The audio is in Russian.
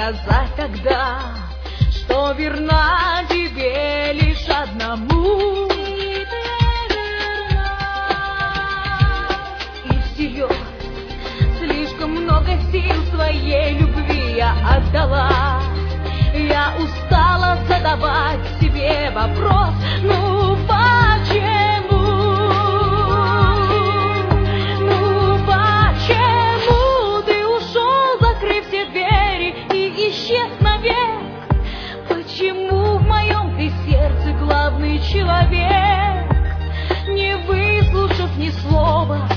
сказать тогда, что верна тебе лишь одному. И всерьез слишком много сил своей любви я отдала. Я устала задавать себе вопрос, ну почему? Ну почему ты ушел, закрыв все двери и исчез навек? Почему в моем ты сердце главный человек? Не выслушав ни слова,